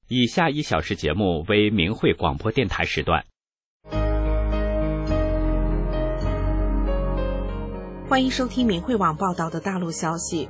以下1小时节目为明慧广播电台时段。 欢迎收听明慧网报道的大陆消息。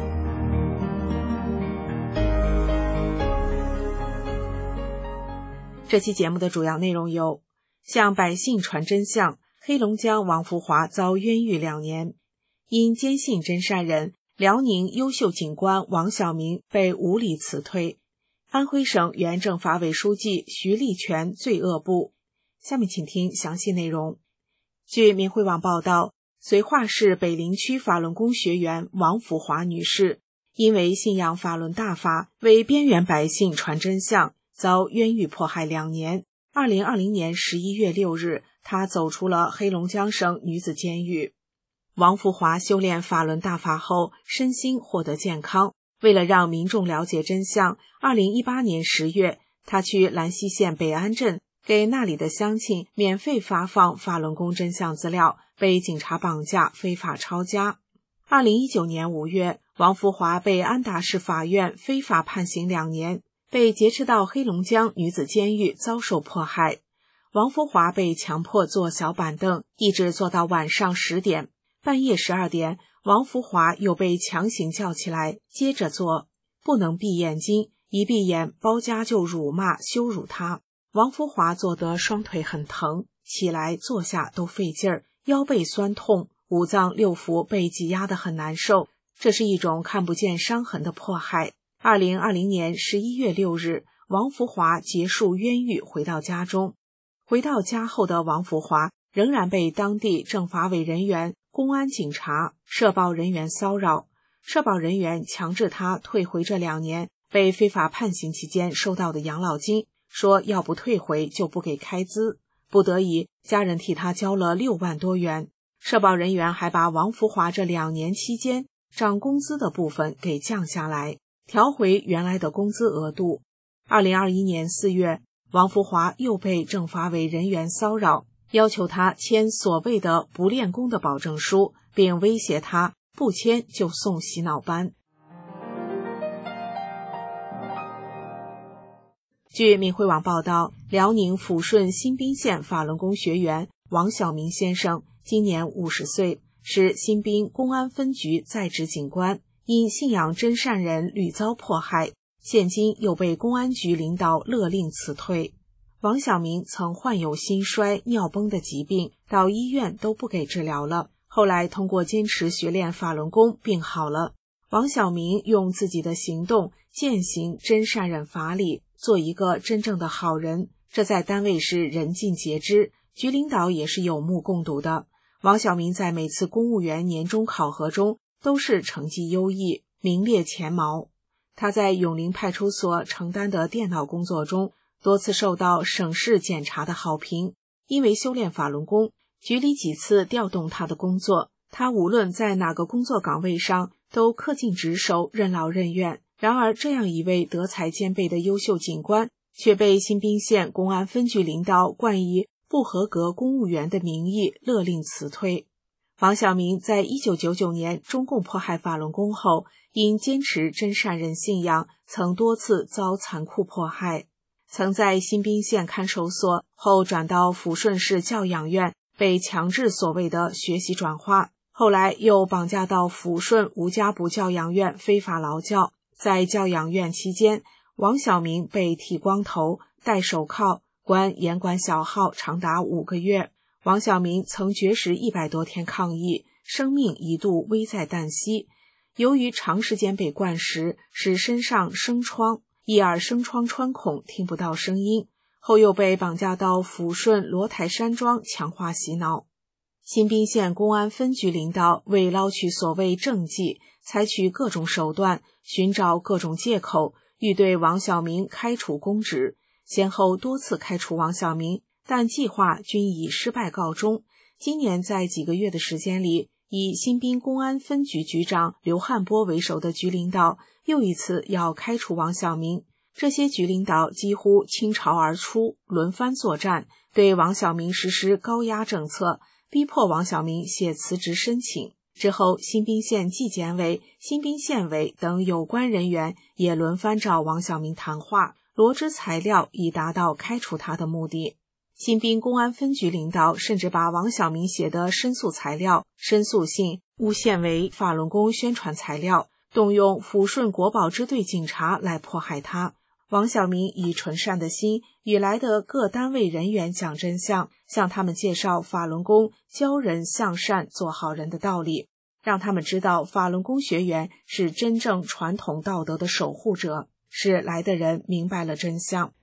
这期节目的主要内容有：向百姓传真相，黑龙江王福华遭冤狱2年；因坚信真善人，辽宁优秀警官王晓明被无理辞退；安徽省原政法委书记徐立全罪恶部。下面请听详细内容。据明慧网报道，绥化市北陵区法轮功学员王福华女士，因为信仰法轮大法，为边缘百姓传真相，遭冤狱迫害2年。2020年11月6日，她走出了黑龙江省女子监狱。王福华修炼法轮大法后，身心获得健康。为了让民众了解真相，2018年10月，她去兰溪县北安镇，给那里的乡亲免费发放法轮功真相资料，被警察绑架，非法抄家。2019年5月，王福华被安达市法院非法判刑2年，被劫持到黑龙江女子监狱遭受迫害。王福华被强迫坐小板凳，一直坐到晚上10点。半夜12点，王福华又被强行叫起来，接着坐，不能闭眼睛，一闭眼包家就辱骂羞辱他。王福华坐得双腿很疼，起来坐下都费劲儿，腰背酸痛，五脏六腑被挤压得很难受，这是一种看不见伤痕的迫害。2020年11月6日，王福华结束冤狱回到家中。回到家后的王福华仍然被当地政法委人员、公安警察、社保人员骚扰，社保人员强制他退回这2年被非法判刑期间收到的养老金，说要不退回就不给开支。不得已，家人替他交了6万多元。社保人员还把王福华这2年期间涨工资的部分给降下来，调回原来的工资额度。2021年4月，王福华又被政法委人员骚扰，要求他签所谓的不练功的保证书，并威胁他不签就送洗脑班。据明慧网报道，辽宁抚顺新宾县法轮功学员王晓明先生今年50岁，是新宾公安分局在职警官，因信仰真善人屡遭迫害，现今又被公安局领导勒令辞退。王晓明曾患有心衰、尿崩的疾病，到医院都不给治疗了，后来通过坚持学练法轮功病好了。王晓明用自己的行动践行真善忍法理，做一个真正的好人，这在单位是人尽皆知，局领导也是有目共睹的。王晓明在每次公务员年终考核中都是成绩优异，名列前茅。他在永陵派出所承担的电脑工作中，多次受到省市检察的好评。因为修炼法轮功，局里几次调动他的工作，他无论在哪个工作岗位上都恪尽职守，任劳任怨。然而这样一位德才兼备的优秀警官，却被新宾县公安分局领导冠以不合格公务员的名义勒令辞退。王晓明在1999年中共迫害法轮功后，因坚持真善忍信仰，曾多次遭残酷迫害。曾在新宾县看守所，后转到抚顺市教养院，被强制所谓的学习转化，后来又绑架到抚顺吴家堡教养院非法劳教。在教养院期间，王晓明被剃光头、戴手铐、关严管小号长达5个月。王晓明曾绝食100多天抗议，生命一度危在旦夕。由于长时间被灌食，使身上生疮，一耳生疮穿孔，听不到声音，后又被绑架到抚顺罗台山庄强化洗脑。新宾县公安分局领导为捞取所谓政绩，采取各种手段，寻找各种借口，欲对王晓明开除公职，先后多次开除王晓明，但计划均以失败告终。今年在几个月的时间里，以新宾公安分局局长刘汉波为首的局领导又一次要开除王晓明。这些局领导几乎倾巢而出，轮番作战，对王晓明实施高压政策，逼迫王晓明写辞职申请。之后，新宾县纪检委、新宾县委等有关人员也轮番找王晓明谈话， 罗织材料以达到开除他的目的。新宾公安分局领导甚至把王晓明写的申诉材料、申诉信诬陷为法轮功宣传材料，动用抚顺国保支队警察来迫害他。王晓明以纯善的心与来的各单位人员讲真相，向他们介绍法轮功教人向善做好人的道理，让他们知道法轮功学员是真正传统道德的守护者，使来的人明白了真相。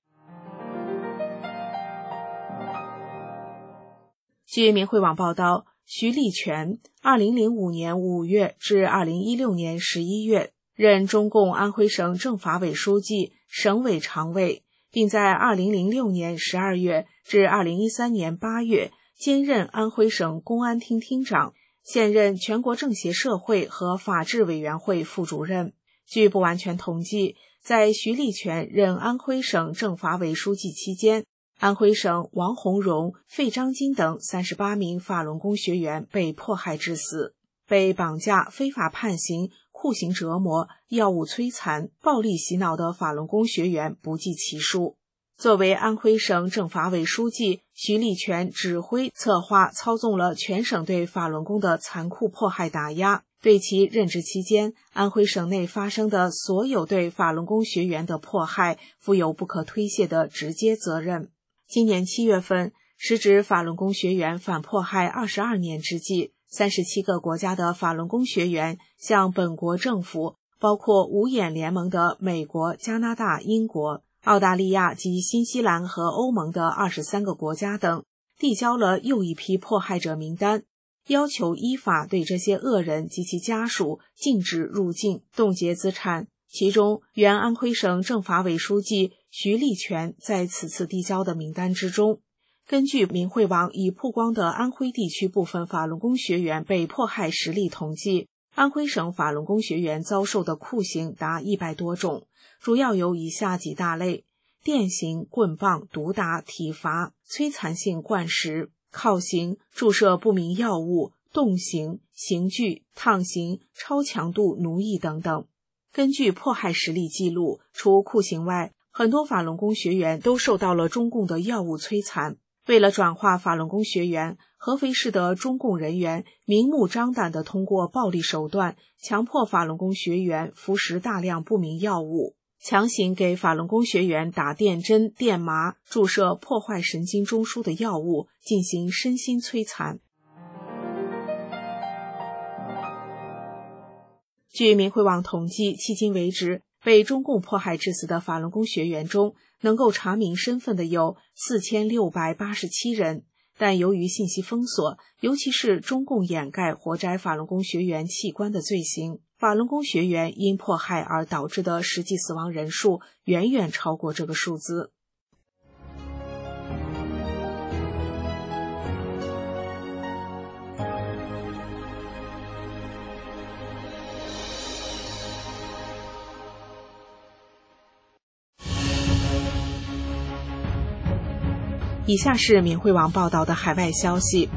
据明慧网报道，徐立全2005年5月至2016年11月任中共安徽省政法委书记、省委常委，并在2006年12月至2013年8月兼任安徽省公安厅厅长，现任全国政协社会和法制委员会副主任。据不完全统计，在徐立全任安徽省政法委书记期间，安徽省王洪荣、费章金等38名法轮功学员被迫害致死，被绑架、非法判刑、酷刑折磨、药物摧残、暴力洗脑的法轮功学员不计其数。作为安徽省政法委书记，徐立全指挥、策划、操纵了全省对法轮功的残酷迫害打压，对其任职期间安徽省内发生的所有对法轮功学员的迫害负有不可推卸的直接责任。今年7月份，时值法轮功学员反迫害22年之际，37个国家的法轮功学员向本国政府，包括五眼联盟的美国、加拿大、英国、澳大利亚及新西兰和欧盟的23个国家等，递交了又一批迫害者名单，要求依法对这些恶人及其家属禁止入境、冻结资产。其中，原安徽省政法委书记徐立全在此次递交的名单之中。根据明慧网已曝光的安徽地区部分法轮功学员被迫害实例统计，安徽省法轮功学员遭受的酷刑达100多种，主要有以下几大类：电刑、棍棒、毒打、体罚、摧残性灌食、铐刑、注射不明药物、冻刑、刑具、烫刑、超强度奴役等等。根据迫害实例记录，除酷刑外，很多法轮功学员都受到了中共的药物摧残。为了转化法轮功学员，合肥市的中共人员明目张胆地通过暴力手段，强迫法轮功学员服食大量不明药物，强行给法轮功学员打电针、电麻，注射破坏神经中枢的药物，进行身心摧残。据明慧网统计，迄今为止，被中共迫害致死的法轮功学员中，能够查明身份的有4687人，但由于信息封锁，尤其是中共掩盖活摘法轮功学员器官的罪行，法轮功学员因迫害而导致的实际死亡人数远远超过这个数字。以下是明慧网报道的海外消息，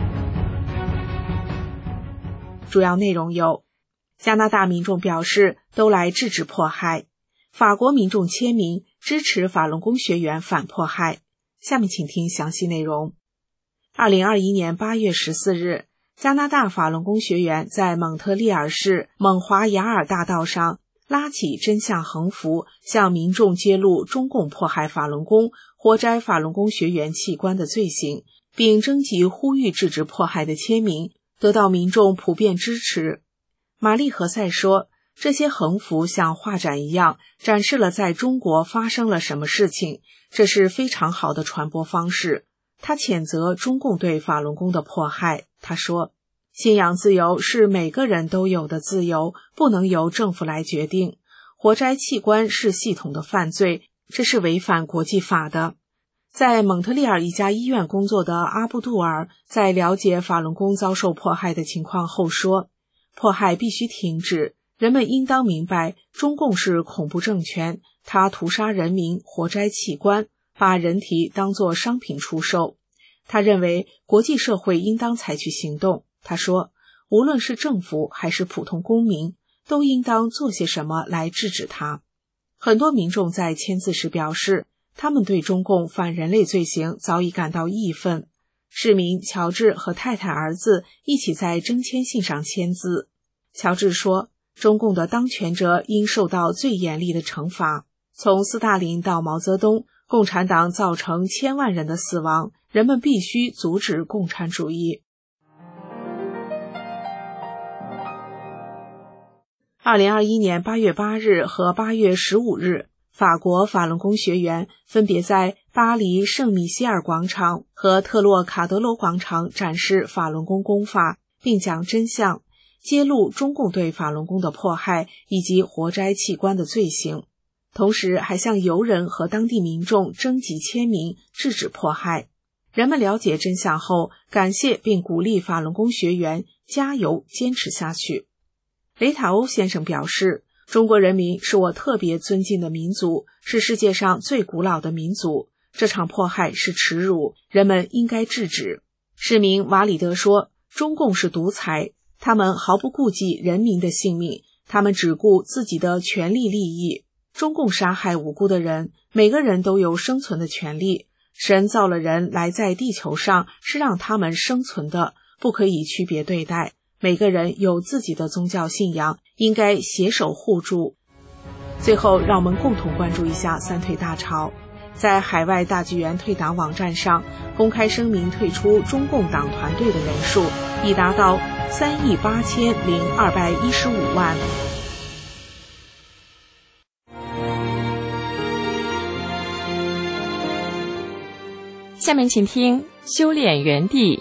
主要内容有：加拿大民众表示都来制止迫害，法国民众签名支持法轮功学员反迫害。下面请听详细内容。2021年8月14日，加拿大法轮功学员在蒙特利尔市蒙华雅尔大道上拉起真相横幅，向民众揭露中共迫害法轮功、活摘法轮功学员器官的罪行，并征集呼吁制止迫害的签名，得到民众普遍支持。玛丽何塞说，这些横幅像画展一样，展示了在中国发生了什么事情，这是非常好的传播方式。他谴责中共对法轮功的迫害。他说，信仰自由是每个人都有的自由，不能由政府来决定。活摘器官是系统的犯罪，这是违反国际法的。在蒙特利尔一家医院工作的阿布杜尔在了解法轮功遭受迫害的情况后说，迫害必须停止，人们应当明白中共是恐怖政权，它屠杀人民，活摘器官，把人体当作商品出售。他认为国际社会应当采取行动。他说，无论是政府还是普通公民，都应当做些什么来制止它。 很多民众在签字时表示，他们对中共反人类罪行早已感到义愤。市民乔治和太太儿子一起在征签信上签字。乔治说，中共的当权者应受到最严厉的惩罚。从斯大林到毛泽东，共产党造成千万人的死亡，人们必须阻止共产主义。2021年8月8日和8月15日，法国法轮功学员分别在巴黎圣米歇尔广场和特洛卡德罗广场展示法轮功功法，并讲真相，揭露中共对法轮功的迫害以及活摘器官的罪行，同时还向游人和当地民众征集签名，制止迫害。人们了解真相后，感谢并鼓励法轮功学员加油坚持下去。雷塔欧先生表示，中国人民是我特别尊敬的民族，是世界上最古老的民族。这场迫害是耻辱，人们应该制止。市民瓦里德说，中共是独裁，他们毫不顾及人民的性命，他们只顾自己的权利利益。中共杀害无辜的人，每个人都有生存的权利。神造了人来在地球上，是让他们生存的，不可以区别对待。每个人有自己的宗教信仰，应该携手互助。最后，让我们共同关注一下三退大潮。在海外大纪元退党网站上，公开声明退出中共党团队的人数已达到3.8215万。 下面请听修炼园地。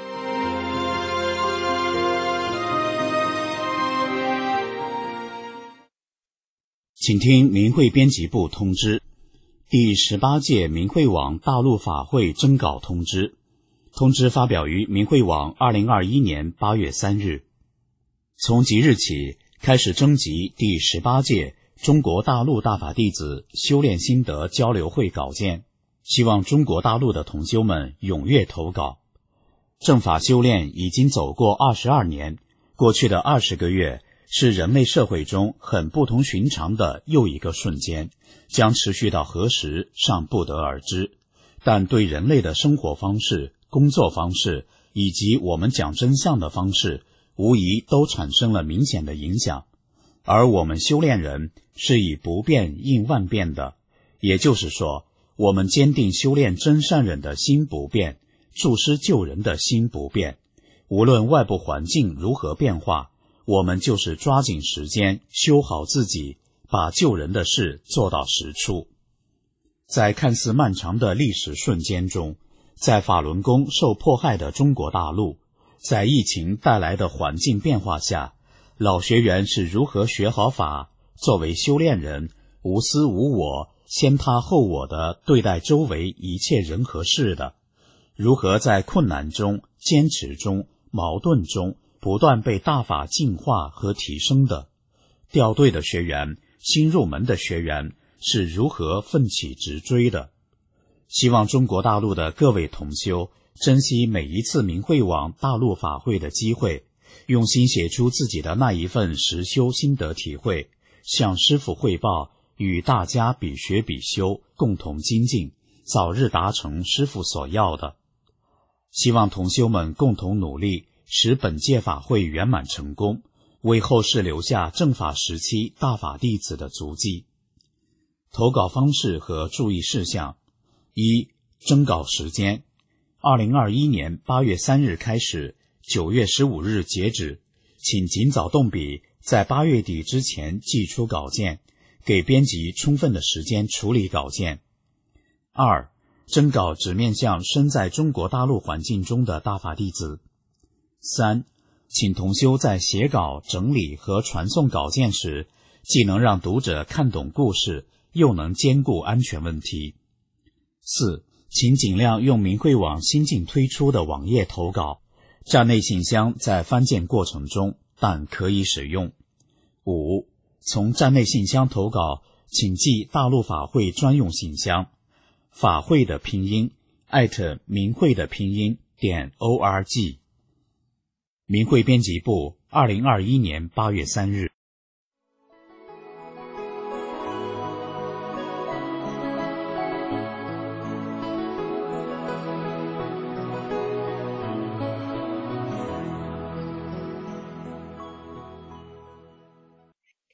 请听明慧编辑部通知，第18届明慧网大陆法会征稿通知。通知发表于明慧网2021年8月3日。从即日起开始征集第18届中国大陆大法弟子修炼心得交流会稿件，希望中国大陆的同修们踊跃投稿。正法修炼已经走过22年，过去的20个月是人类社会中很不同寻常的又一个瞬间，将持续到何时尚不得而知，但对人类的生活方式、工作方式以及我们讲真相的方式，无疑都产生了明显的影响。而我们修炼人是以不变应万变的，也就是说，我们坚定修炼真善忍的心不变，助师救人的心不变，无论外部环境如何变化，我们就是抓紧时间修好自己，把救人的事做到实处。在看似漫长的历史瞬间中，在法轮功受迫害的中国大陆，在疫情带来的环境变化下，老学员是如何学好法，作为修炼人，无私无我，先他后我的对待周围一切人和事的，如何在困难中、坚持中、矛盾中不断被大法净化和提升的，掉队的学员、新入门的学员是如何奋起直追的。希望中国大陆的各位同修珍惜每一次明慧网大陆法会的机会，用心写出自己的那一份实修心得体会，向师父汇报，与大家比学比修，共同精进，早日达成师父所要的。希望同修们共同努力，使本届法会圆满成功，为后世留下正法时期大法弟子的足迹。投稿方式和注意事项：一、征稿时间2021年8月3日开始，9月15日截止，请尽早动笔，在8月底之前寄出稿件，给编辑充分的时间处理稿件。二、征稿只面向身在中国大陆环境中的大法弟子。三、请同修在写稿、整理和传送稿件时，既能让读者看懂故事，又能兼顾安全问题。四、请尽量用明慧网新近推出的网页投稿，站内信箱在翻建过程中，但可以使用。五、从站内信箱投稿，请寄大陆法会专用信箱，法会的拼音@明慧的拼音.org。明慧编辑部2021年8月3日。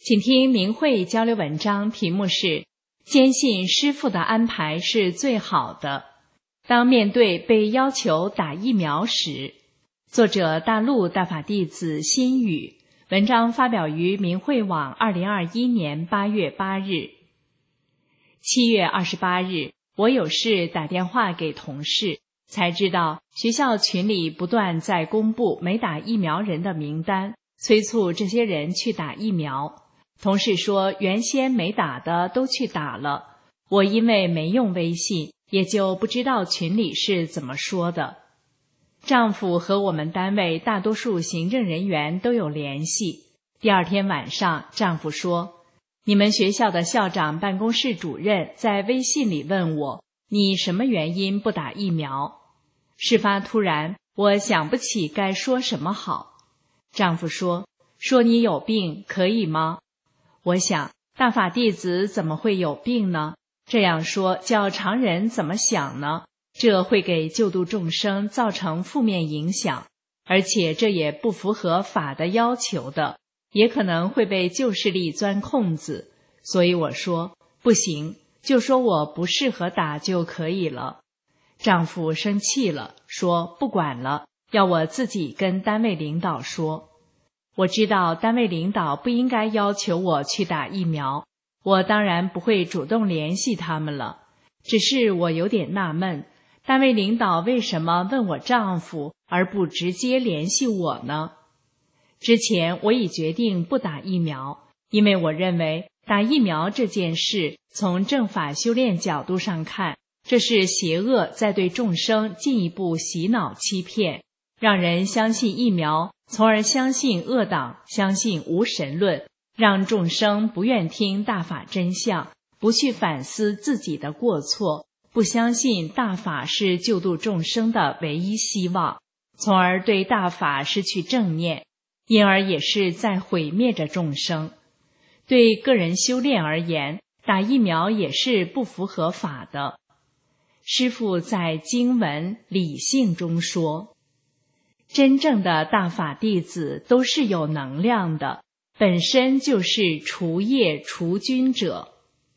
请听明慧交流文章，题目是坚信师父的安排是最好的，当面对被要求打疫苗时。作者大陆大法弟子心语，文章发表于明慧网2021年8月8日。7月28日，我有事打电话给同事，才知道学校群里不断在公布没打疫苗人的名单，催促这些人去打疫苗。同事说原先没打的都去打了，我因为没用微信，也就不知道群里是怎么说的。丈夫和我们单位大多数行政人员都有联系。第二天晚上，丈夫说，你们学校的校长办公室主任在微信里问我，你什么原因不打疫苗？事发突然，我想不起该说什么好。丈夫说你有病可以吗？我想，大法弟子怎么会有病呢？这样说叫常人怎么想呢？这会给救度众生造成负面影响，而且这也不符合法的要求的，也可能会被旧势力钻空子。所以我说不行，就说我不适合打就可以了。丈夫生气了，说不管了，要我自己跟单位领导说。我知道单位领导不应该要求我去打疫苗，我当然不会主动联系他们了。只是我有点纳闷，单位领导为什么问我丈夫而不直接联系我呢？之前我已决定不打疫苗，因为我认为打疫苗这件事从正法修炼角度上看，这是邪恶在对众生进一步洗脑欺骗，让人相信疫苗，从而相信恶党，相信无神论，让众生不愿听大法真相，不去反思自己的过错，不相信大法是救度众生的唯一希望，从而对大法失去正念，因而也是在毁灭着众生。对个人修炼而言，打疫苗也是不符合法的。师父在经文理性中说，真正的大法弟子都是有能量的，本身就是除业除菌者。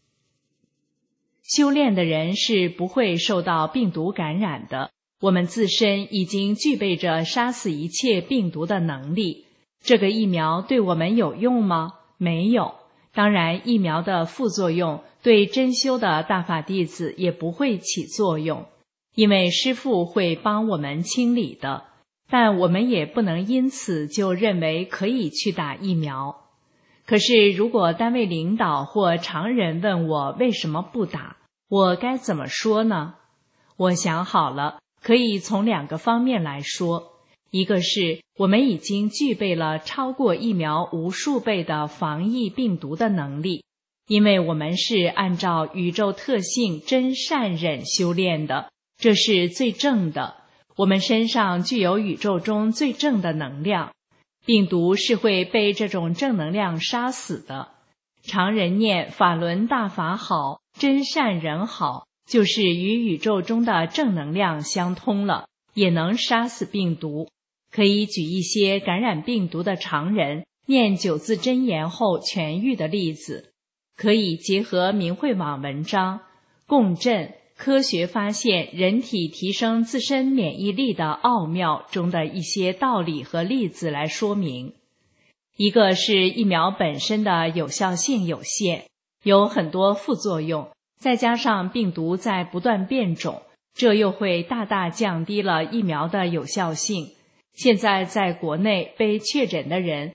修炼的人是不会受到病毒感染的，我们自身已经具备着杀死一切病毒的能力。这个疫苗对我们有用吗？没有。当然，疫苗的副作用对真修的大法弟子也不会起作用，因为师父会帮我们清理的。但我们也不能因此就认为可以去打疫苗。可是如果单位领导或常人问我为什么不打，我该怎么说呢？我想好了，可以从2个方面来说。一个是我们已经具备了超过疫苗无数倍的防疫病毒的能力，因为我们是按照宇宙特性真善忍修炼的，这是最正的。我们身上具有宇宙中最正的能量，病毒是会被这种正能量杀死的。常人念法轮大法好，真善人好，就是与宇宙中的正能量相通了，也能杀死病毒。可以举一些感染病毒的常人念9字真言后痊愈的例子，可以结合明慧网文章共振科学发现人体提升自身免疫力的奥妙中的一些道理和例子来说明。一个是疫苗本身的有效性有限，有很多副作用，再加上病毒在不断变种，这又会大大降低了疫苗的有效性。现在在国内被确诊的人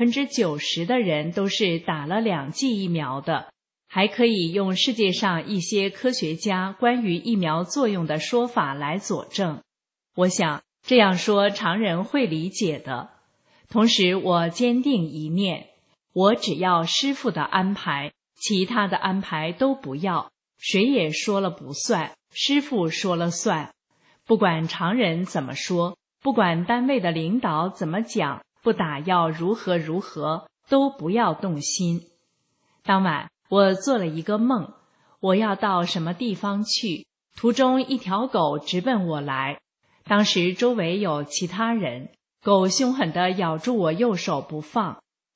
，90%的人都是打了2剂疫苗的，还可以用世界上一些科学家关于疫苗作用的说法来佐证。我想这样说常人会理解的。同时我坚定一念，我只要师父的安排，其他的安排都不要，谁也说了不算，师父说了算。不管常人怎么说，不管单位的领导怎么讲，不打要如何如何，都不要动心。当晚我做了一个梦，我要到什么地方去，途中一条狗直奔我来，当时周围有其他人，狗凶狠地咬住我右手不放，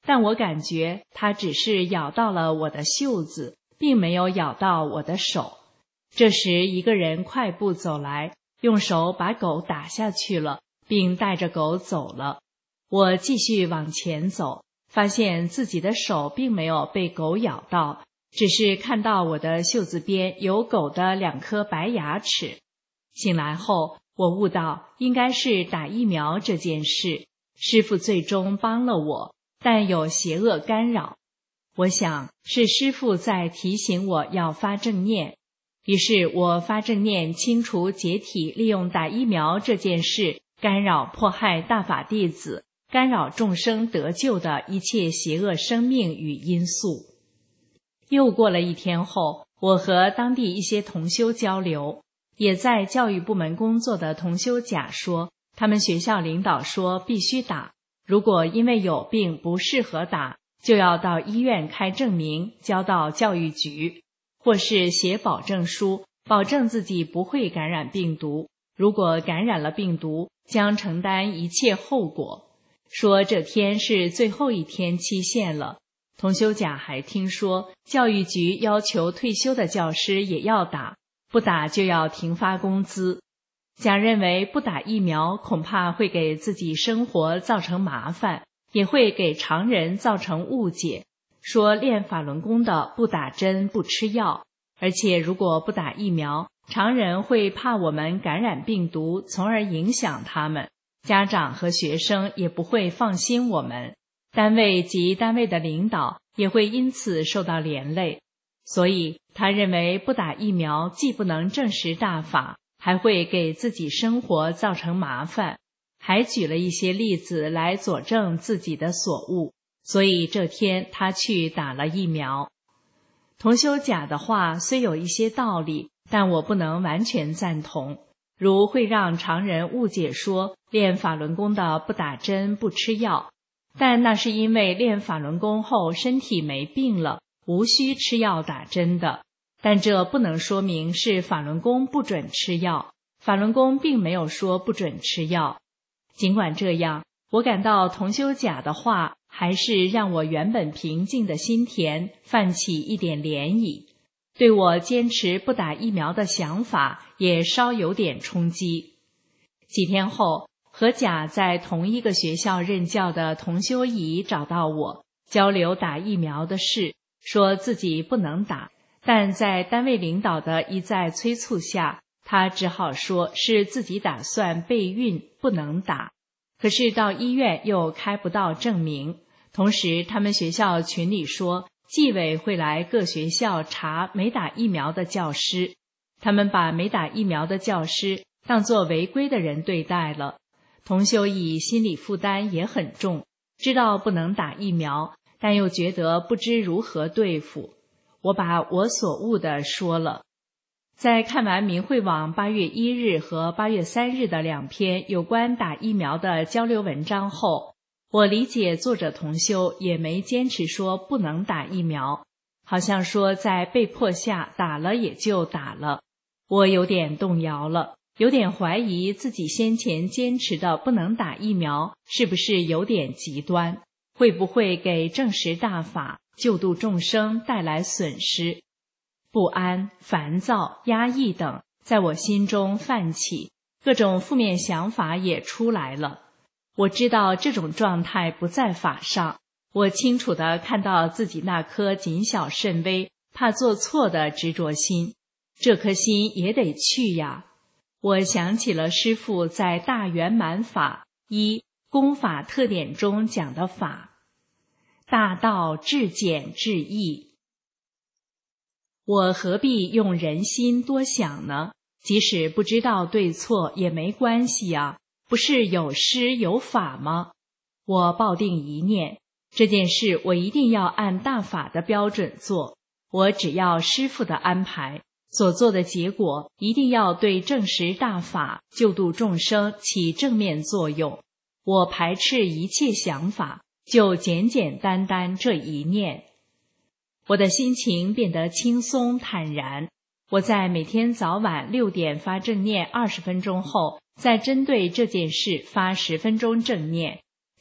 但我感觉它只是咬到了我的袖子，并没有咬到我的手。这时一个人快步走来，用手把狗打下去了，并带着狗走了。我继续往前走，发现自己的手并没有被狗咬到，只是看到我的袖子边有狗的2颗白牙齿。醒来后，我悟到应该是打疫苗这件事，师父最终帮了我，但有邪恶干扰。我想是师父在提醒我要发正念，于是我发正念清除解体利用打疫苗这件事干扰迫害大法弟子，干扰众生得救的一切邪恶生命与因素。又过了1天后，我和当地一些同修交流，也在教育部门工作的同修甲说，他们学校领导说必须打，如果因为有病不适合打，就要到医院开证明，交到教育局，或是写保证书，保证自己不会感染病毒，如果感染了病毒，将承担一切后果。说这天是最后1天期限了。同修甲还听说教育局要求退休的教师也要打，不打就要停发工资。甲认为不打疫苗恐怕会给自己生活造成麻烦，也会给常人造成误解，说练法轮功的不打针不吃药，而且如果不打疫苗，常人会怕我们感染病毒，从而影响他们，家长和学生也不会放心我们，单位及单位的领导也会因此受到连累。所以他认为不打疫苗既不能证实大法，还会给自己生活造成麻烦，还举了一些例子来佐证自己的所悟，所以这天他去打了疫苗。同修甲的话虽有一些道理，但我不能完全赞同，如会让常人误解说练法轮功的不打针不吃药，但那是因为练法轮功后身体没病了，无需吃药打针的，但这不能说明是法轮功不准吃药，法轮功并没有说不准吃药。尽管这样，我感到同修甲的话还是让我原本平静的心田泛起一点涟漪，对我坚持不打疫苗的想法也稍有点冲击。几天后，和甲在同一个学校任教的同修乙找到我，交流打疫苗的事，说自己不能打，但在单位领导的一再催促下，他只好说是自己打算备孕不能打。可是到医院又开不到证明，同时他们学校群里说纪委会来各学校查没打疫苗的教师，他们把没打疫苗的教师当作违规的人对待了。同修乙心理负担也很重，知道不能打疫苗，但又觉得不知如何对付。我把我所悟的说了。在看完明慧网8月1日和8月3日的2篇有关打疫苗的交流文章后，我理解作者同修也没坚持说不能打疫苗，好像说在被迫下打了也就打了。我有点动摇了，有点怀疑自己先前坚持的不能打疫苗是不是有点极端，会不会给证实大法救度众生带来损失。不安、烦躁、压抑等在我心中泛起，各种负面想法也出来了。我知道这种状态不在法上，我清楚地看到自己那颗谨小慎微、怕做错的执着心，这颗心也得去呀。我想起了师父在大圆满法一功法特点中讲的法，大道至简至易。我何必用人心多想呢？即使不知道对错也没关系啊，不是有师有法吗？我抱定一念，这件事我一定要按大法的标准做，我只要师父的安排，所做的结果一定要对证实大法、救度众生起正面作用。我排斥一切想法，就简简单单这一念。我的心情变得轻松坦然。我在每天早晚6点发正念20分钟后，再针对这件事发10分钟正念，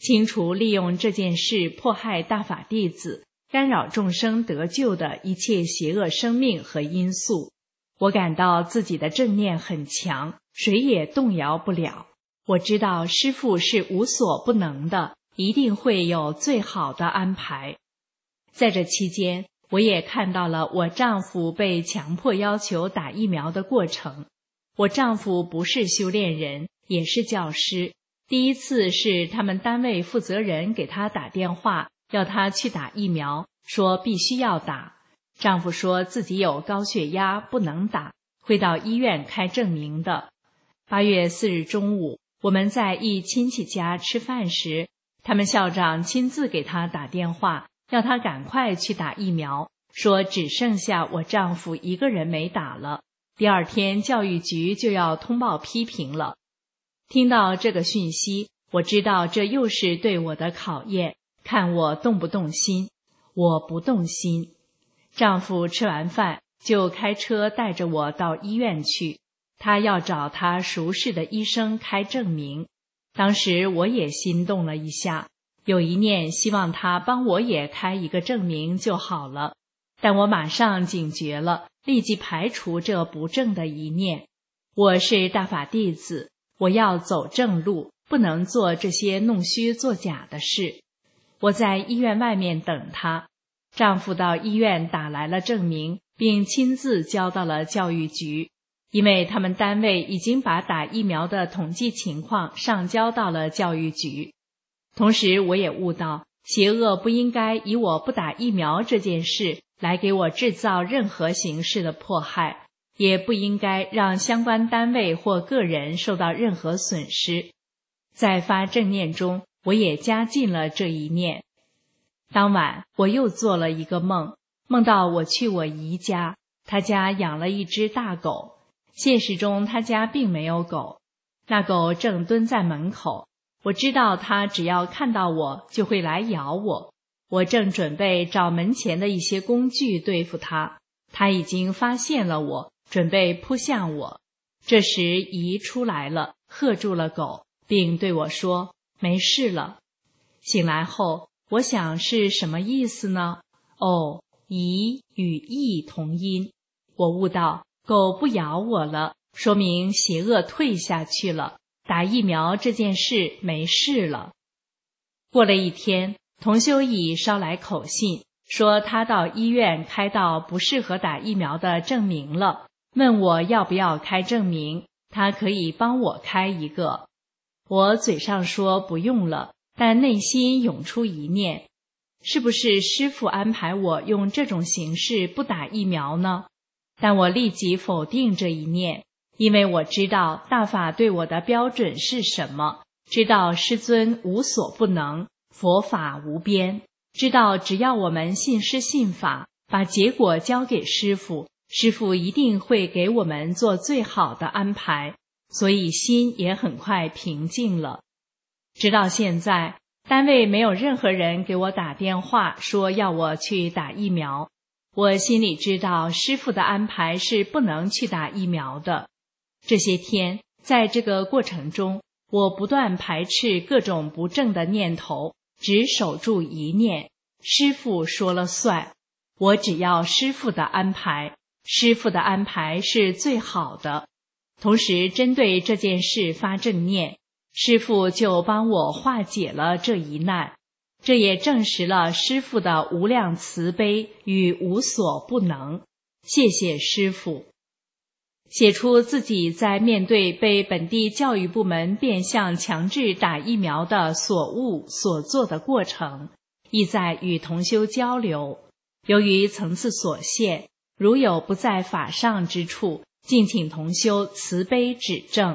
清除利用这件事迫害大法弟子、干扰众生得救的一切邪恶生命和因素。我感到自己的正念很强，谁也动摇不了。我知道师父是无所不能的，一定会有最好的安排。在这期间，我也看到了我丈夫被强迫要求打疫苗的过程。我丈夫不是修炼人，也是教师。第一次是他们单位负责人给他打电话，要他去打疫苗，说必须要打。丈夫说自己有高血压，不能打，会到医院开证明的。8月4日中午，我们在一亲戚家吃饭时，他们校长亲自给他打电话，要他赶快去打疫苗，说只剩下我丈夫一个人没打了。第二天教育局就要通报批评了。听到这个讯息，我知道这又是对我的考验，看我动不动心。我不动心。丈夫吃完饭就开车带着我到医院去，他要找他熟识的医生开证明。当时我也心动了一下，有一念希望他帮我也开一个证明就好了，但我马上警觉了，立即排除这不正的一念。我是大法弟子，我要走正路，不能做这些弄虚作假的事。我在医院外面等他，丈夫到医院打来了证明，并亲自交到了教育局，因为他们单位已经把打疫苗的统计情况上交到了教育局。同时我也悟到，邪恶不应该以我不打疫苗这件事来给我制造任何形式的迫害，也不应该让相关单位或个人受到任何损失。在发正念中，我也加进了这一念。当晚我又做了一个梦，梦到我去我姨家，他家养了一只大狗。现实中他家并没有狗，那狗正蹲在门口。我知道它只要看到我就会来咬我。我正准备找门前的一些工具对付它，它已经发现了我，准备扑向我。这时姨出来了，喝住了狗，并对我说没事了。醒来后我想是什么意思呢？哦，姨与义同音。我悟到狗不咬我了，说明邪恶退下去了，打疫苗这件事没事了。过了一天，同修乙捎来口信，说他到医院开到不适合打疫苗的证明了，问我要不要开证明，他可以帮我开一个。我嘴上说不用了，但内心涌出一念，是不是师父安排我用这种形式不打疫苗呢？但我立即否定这一念，因为我知道大法对我的标准是什么，知道师尊无所不能，佛法无边，知道只要我们信师信法，把结果交给师父，师父一定会给我们做最好的安排，所以心也很快平静了。直到现在，单位没有任何人给我打电话说要我去打疫苗。我心里知道师父的安排是不能去打疫苗的。这些天，在这个过程中，我不断排斥各种不正的念头，只守住一念，师父说了算。我只要师父的安排，师父的安排是最好的。同时针对这件事发正念，师父就帮我化解了这一难。这也证实了师父的无量慈悲与无所不能。谢谢师父。写出自己在面对被本地教育部门变相强制打疫苗的所悟所做的过程，意在与同修交流。由于层次所限，如有不在法上之处，敬请同修慈悲指正。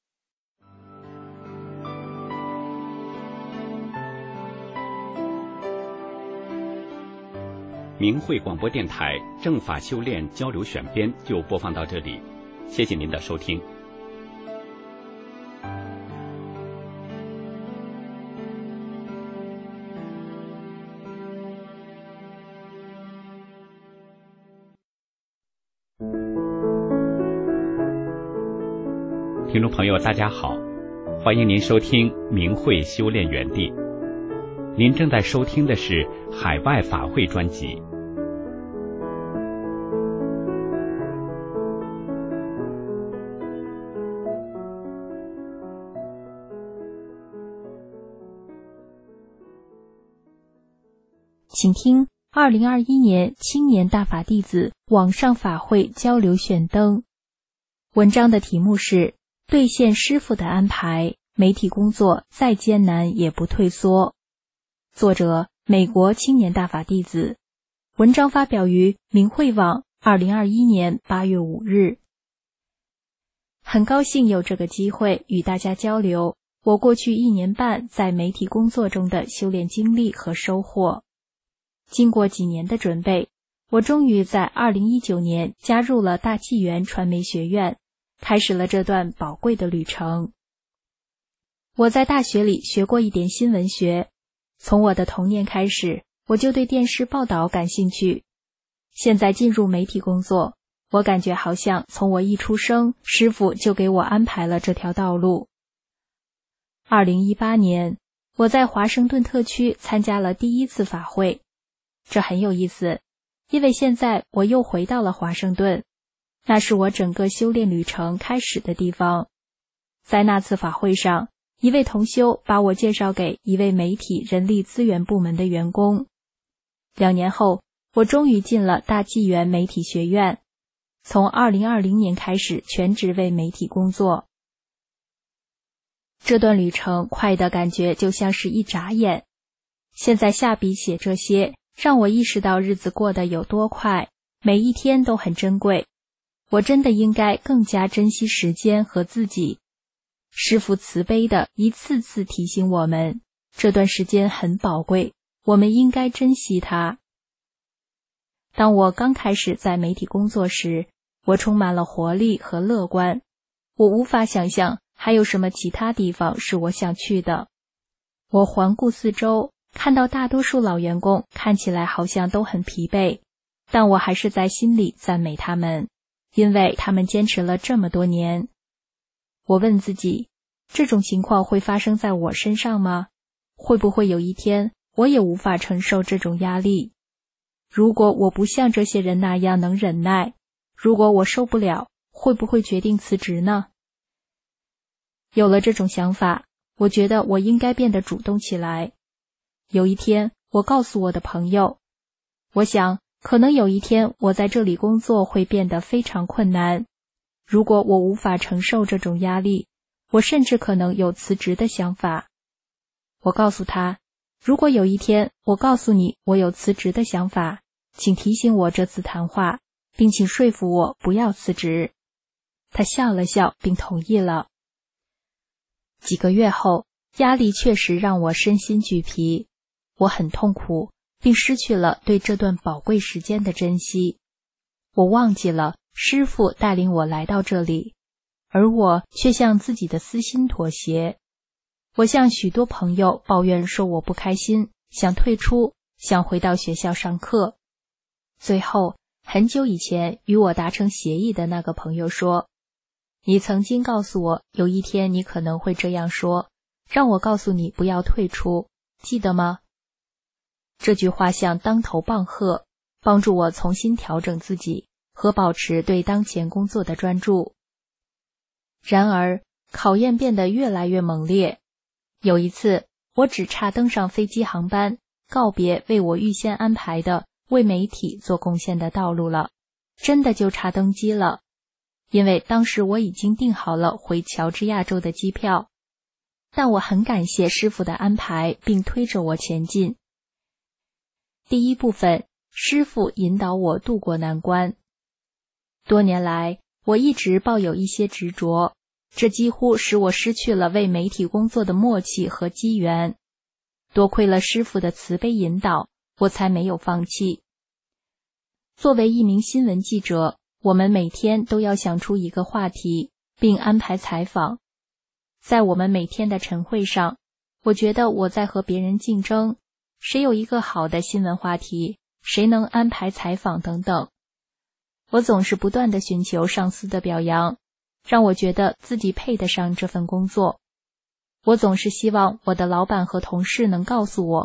明慧广播电台正法修炼交流选编就播放到这里，谢谢您的收听。听众朋友大家好，欢迎您收听明慧修炼园地， 您正在收听的是海外法会专辑。 请听2021年青年大法弟子网上法会交流选灯。文章的题目是兑现师父的安排，媒体工作再艰难也不退缩。作者美国青年大法弟子，文章发表于明慧网2021年8月5日。很高兴有这个机会与大家交流我过去1年半在媒体工作中的修炼经历和收获。经过几年的准备，我终于在2019年加入了大纪元传媒学院，开始了这段宝贵的旅程。我在大学里学过一点新闻学，从我的童年开始，我就对电视报道感兴趣。现在进入媒体工作，我感觉好像从我一出生，师父就给我安排了这条道路。2018年，我在华盛顿特区参加了第1次法会。这很有意思，因为现在我又回到了华盛顿，那是我整个修炼旅程开始的地方。在那次法会上，一位同修把我介绍给一位媒体人力资源部门的员工。2年后，我终于进了大纪元媒体学院，从2020年开始全职为媒体工作。这段旅程快的感觉就像是一眨眼。现在下笔写这些，让我意识到日子过得有多快，每一天都很珍贵。我真的应该更加珍惜时间和自己。师父慈悲地一次次提醒我们，这段时间很宝贵，我们应该珍惜它。当我刚开始在媒体工作时，我充满了活力和乐观。我无法想象还有什么其他地方是我想去的。我环顾四周，看到大多数老员工看起来好像都很疲惫，但我还是在心里赞美他们，因为他们坚持了这么多年。我问自己，这种情况会发生在我身上吗？会不会有一天我也无法承受这种压力？如果我不像这些人那样能忍耐，如果我受不了，会不会决定辞职呢？有了这种想法，我觉得我应该变得主动起来。有一天，我告诉我的朋友，我想可能有一天我在这里工作会变得非常困难。如果我无法承受这种压力，我甚至可能有辞职的想法。我告诉他，如果有一天我告诉你我有辞职的想法，请提醒我这次谈话，并请说服我不要辞职。他笑了笑并同意了。几个月后，压力确实让我身心俱疲，我很痛苦，并失去了对这段宝贵时间的珍惜。我忘记了师父带领我来到这里，而我却向自己的私心妥协。我向许多朋友抱怨说我不开心，想退出，想回到学校上课。最后，很久以前与我达成协议的那个朋友说，你曾经告诉我有一天你可能会这样说，让我告诉你不要退出，记得吗？这句话像当头棒喝，帮助我重新调整自己和保持对当前工作的专注。然而，考验变得越来越猛烈。有一次，我只差登上飞机航班，告别为我预先安排的为媒体做贡献的道路了，真的就差登机了。因为当时我已经订好了回乔治亚州的机票，但我很感谢师父的安排，并推着我前进。第一部分，师父引导我渡过难关。多年来，我一直抱有一些执着，这几乎使我失去了为媒体工作的默契和机缘。多亏了师父的慈悲引导，我才没有放弃。作为一名新闻记者，我们每天都要想出一个话题，并安排采访。在我们每天的晨会上，我觉得我在和别人竞争，谁有一个好的新闻话题，谁能安排采访等等。我总是不断地寻求上司的表扬，让我觉得自己配得上这份工作。我总是希望我的老板和同事能告诉我，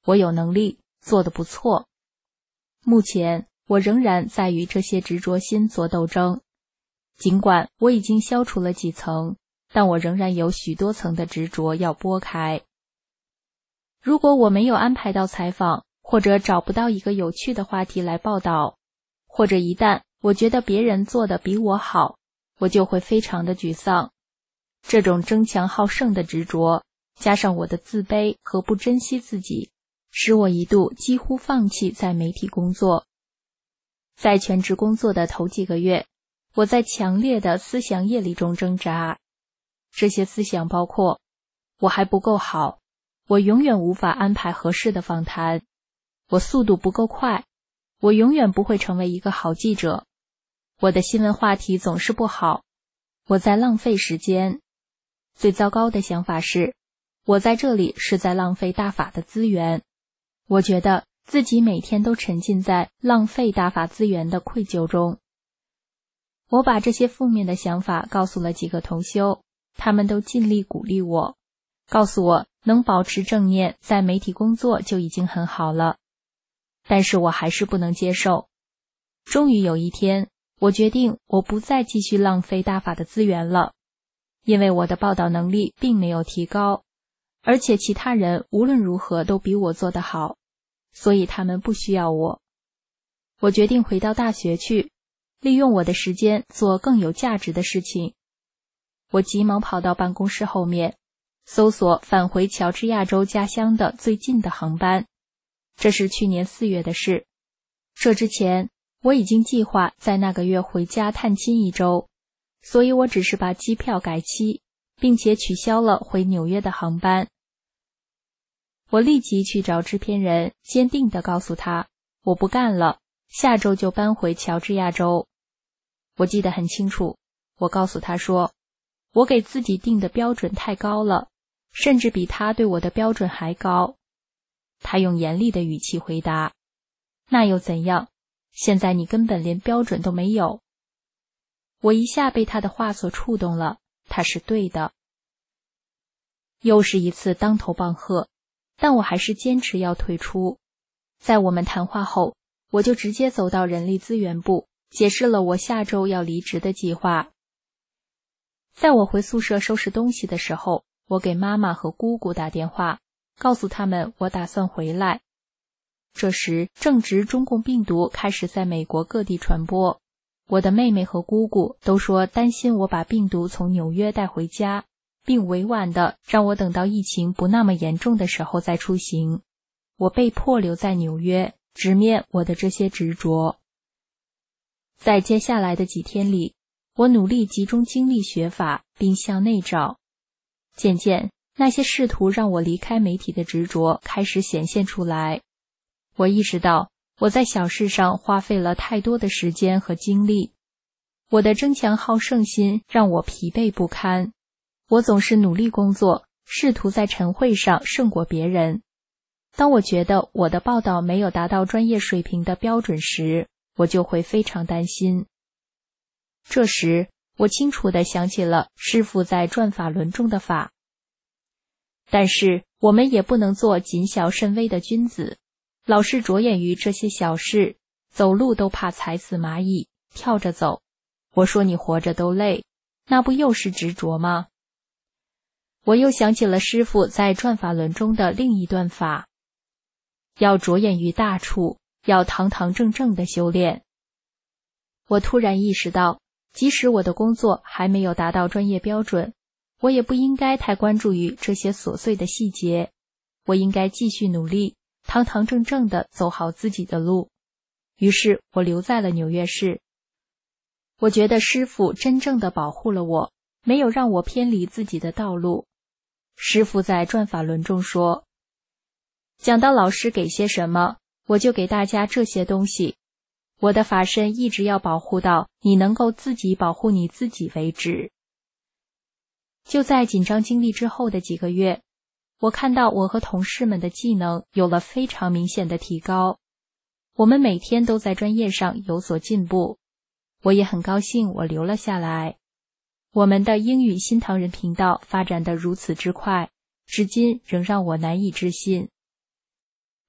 我有能力，做得不错。目前我仍然在与这些执着心做斗争，尽管我已经消除了几层，但我仍然有许多层的执着要拨开。如果我没有安排到采访，或者找不到一个有趣的话题来报道，或者一旦我觉得别人做得比我好，我就会非常的沮丧。这种争强好胜的执着，加上我的自卑和不珍惜自己，使我一度几乎放弃在媒体工作。在全职工作的头几个月，我在强烈的思想业力中挣扎。这些思想包括：我还不够好，我永远无法安排合适的访谈，我速度不够快，我永远不会成为一个好记者，我的新闻话题总是不好，我在浪费时间。最糟糕的想法是，我在这里是在浪费大法的资源。我觉得自己每天都沉浸在浪费大法资源的愧疚中。我把这些负面的想法告诉了几个同修，他们都尽力鼓励我，告诉我能保持正念，在媒体工作就已经很好了。但是我还是不能接受。终于有一天，我决定我不再继续浪费大法的资源了，因为我的报道能力并没有提高，而且其他人无论如何都比我做得好，所以他们不需要我。我决定回到大学去，利用我的时间做更有价值的事情。我急忙跑到办公室后面，搜索返回乔治亚州家乡的最近的航班。这是去年4月的事。这之前，我已经计划在那个月回家探亲1周，所以我只是把机票改期，并且取消了回纽约的航班。我立即去找制片人，坚定地告诉他，我不干了，下周就搬回乔治亚州。我记得很清楚，我告诉他说，我给自己定的标准太高了，甚至比他对我的标准还高。他用严厉的语气回答，那又怎样？现在你根本连标准都没有。我一下被他的话所触动了，他是对的。又是一次当头棒喝，但我还是坚持要退出。在我们谈话后，我就直接走到人力资源部，解释了我下周要离职的计划。在我回宿舍收拾东西的时候，我给妈妈和姑姑打电话，告诉他们我打算回来。这时正值中共病毒开始在美国各地传播，我的妹妹和姑姑都说担心我把病毒从纽约带回家，并委婉地让我等到疫情不那么严重的时候再出行。我被迫留在纽约，直面我的这些执着。在接下来的几天里，我努力集中精力学法，并向内找。渐渐，那些试图让我离开媒体的执着开始显现出来。我意识到我在小事上花费了太多的时间和精力，我的争强好胜心让我疲惫不堪。我总是努力工作，试图在晨会上胜过别人。当我觉得我的报道没有达到专业水平的标准时，我就会非常担心。这时，我清楚地想起了师父在转法轮中的法。但是，我们也不能做谨小慎微的君子，老是着眼于这些小事，走路都怕踩死蚂蚁，跳着走。我说你活着都累，那不又是执着吗？我又想起了师父在转法轮中的另一段法，要着眼于大处，要堂堂正正的修炼。我突然意识到，即使我的工作还没有达到专业标准，我也不应该太关注于这些琐碎的细节，我应该继续努力，堂堂正正地走好自己的路。于是我留在了纽约市。我觉得师父真正地保护了我，没有让我偏离自己的道路。师父在转法轮中说，讲到老师给些什么，我就给大家这些东西。我的法身一直要保护到你能够自己保护你自己为止。就在紧张经历之后的几个月，我看到我和同事们的技能有了非常明显的提高，我们每天都在专业上有所进步。我也很高兴我留了下来。我们的英语新唐人频道发展得如此之快，至今仍让我难以置信。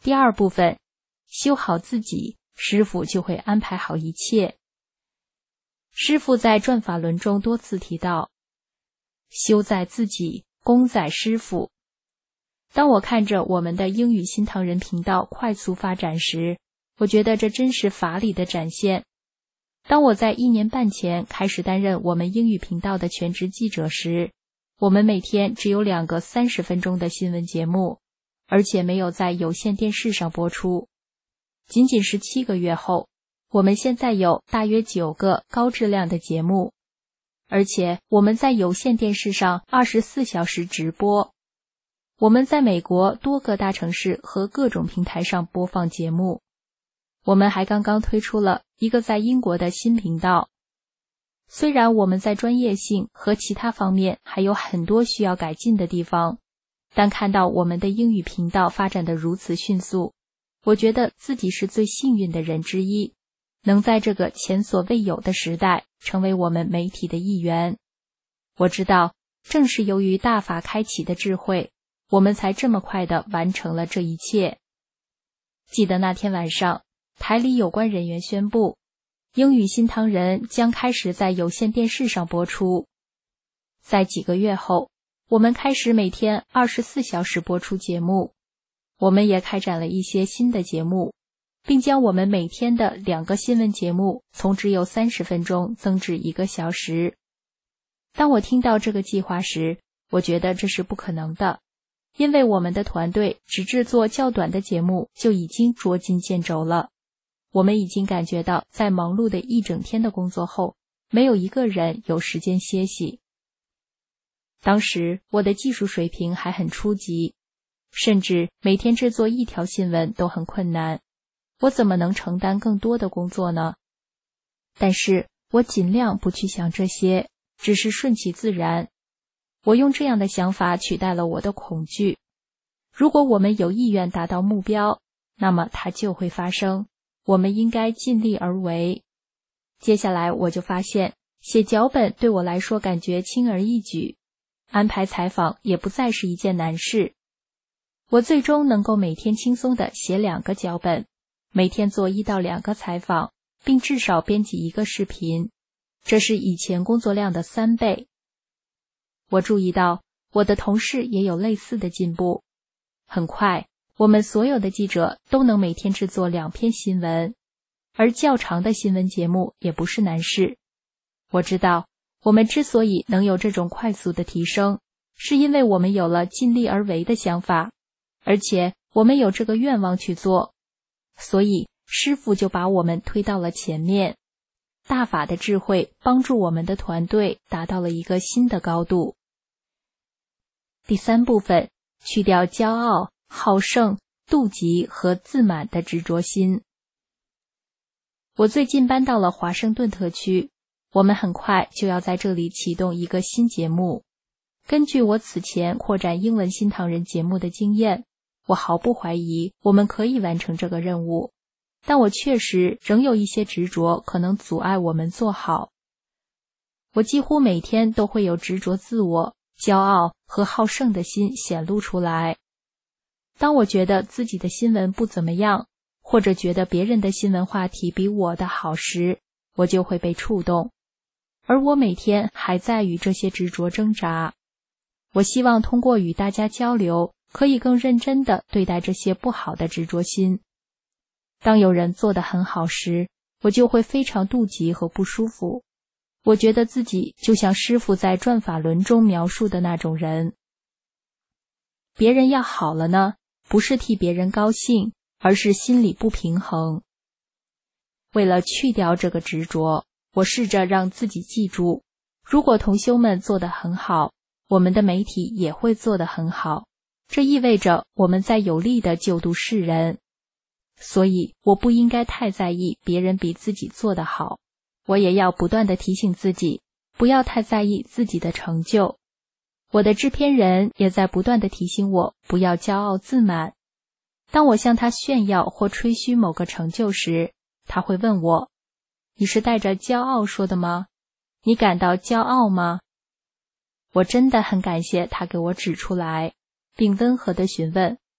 第二部分，修好自己，师父就会安排好一切。师父在转法轮中多次提到，修在自己，功在师父。当我看着我们的英语新唐人频道快速发展时，我觉得这真是法理的展现。当我在1年半前开始担任我们英语频道的全职记者时，我们每天只有2个30分钟的新闻节目，而且没有在有线电视上播出。仅仅17个月后，我们现在有大约9个高质量的节目，而且我们在有线电视上24小时直播。我们在美国多个大城市和各种平台上播放节目。我们还刚刚推出了一个在英国的新频道。虽然我们在专业性和其他方面还有很多需要改进的地方，但看到我们的英语频道发展得如此迅速，我觉得自己是最幸运的人之一，能在这个前所未有的时代成为我们媒体的一员。我知道，正是由于大法开启的智慧，我们才这么快地完成了这一切。记得那天晚上，台里有关人员宣布，英语新唐人将开始在有线电视上播出。在几个月后，我们开始每天24小时播出节目。我们也开展了一些新的节目，并将我们每天的2个新闻节目从只有30分钟增至1个小时。当我听到这个计划时，我觉得这是不可能的，因为我们的团队只制作较短的节目就已经捉襟见肘了。我们已经感觉到在忙碌的一整天的工作后，没有一个人有时间歇息。当时我的技术水平还很初级，甚至每天制作1条新闻都很困难，我怎么能承担更多的工作呢？但是我尽量不去想这些，只是顺其自然。我用这样的想法取代了我的恐惧。如果我们有意愿达到目标，那么它就会发生，我们应该尽力而为。接下来我就发现，写脚本对我来说感觉轻而易举，安排采访也不再是一件难事。我最终能够每天轻松地写2个脚本，每天做1到2个采访，并至少编辑1个视频，这是以前工作量的3倍。我注意到我的同事也有类似的进步。很快，我们所有的记者都能每天制作2篇新闻，而较长的新闻节目也不是难事。我知道，我们之所以能有这种快速的提升，是因为我们有了尽力而为的想法，而且我们有这个愿望去做。所以，师父就把我们推到了前面。大法的智慧帮助我们的团队达到了一个新的高度。第3部分，去掉骄傲、好胜、妒忌和自满的执着心。我最近搬到了华盛顿特区，我们很快就要在这里启动一个新节目。根据我此前扩展英文新唐人节目的经验，我毫不怀疑我们可以完成这个任务，但我确实仍有一些执着可能阻碍我们做好。我几乎每天都会有执着自我、骄傲和好胜的心显露出来。当我觉得自己的新闻不怎么样，或者觉得别人的新闻话题比我的好时，我就会被触动。而我每天还在与这些执着挣扎。我希望通过与大家交流，可以更认真地对待这些不好的执着心。当有人做得很好时，我就会非常妒忌和不舒服。我觉得自己就像师父在转法轮中描述的那种人。别人要好了呢，不是替别人高兴，而是心里不平衡。为了去掉这个执着，我试着让自己记住，如果同修们做得很好，我们的媒体也会做得很好。这意味着我们在有力地救度世人。所以我不应该太在意别人比自己做得好，我也要不断地提醒自己，不要太在意自己的成就。我的制片人也在不断地提醒我，不要骄傲自满。当我向他炫耀或吹嘘某个成就时，他会问我，你是带着骄傲说的吗？你感到骄傲吗？我真的很感谢他给我指出来，并温和地询问，